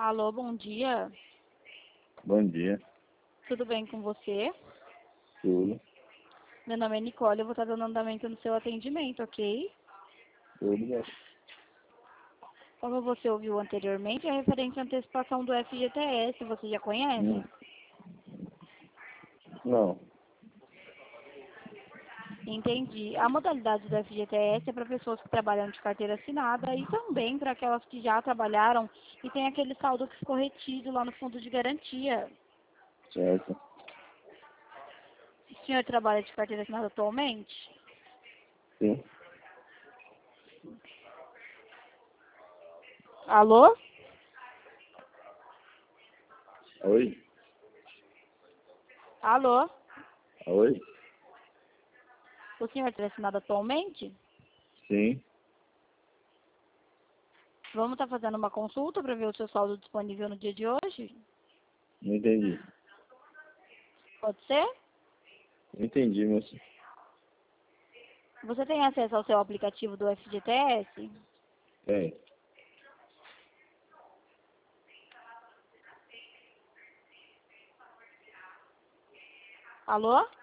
Alô, bom dia. Bom dia, Tudo bem com você? tudo, Meu nome é Nicole, eu vou estar dando andamento no seu atendimento, ok? tudo bem. Como você ouviu anteriormente, é referente à antecipação do FGTS, você já conhece? Hum, Não, Entendi. A modalidade do FGTS é para pessoas que trabalham de carteira assinada e também para aquelas que já trabalharam e tem aquele saldo que ficou retido lá no fundo de garantia. certo, O senhor trabalha de carteira assinada atualmente? sim, Alô? oi, Alô? oi, O senhor está assinado atualmente? sim, Vamos estar fazendo uma consulta para ver o seu saldo disponível no dia de hoje? não entendi, Pode ser? não entendi, moço, Você tem acesso ao seu aplicativo do FGTS? tem, Alô?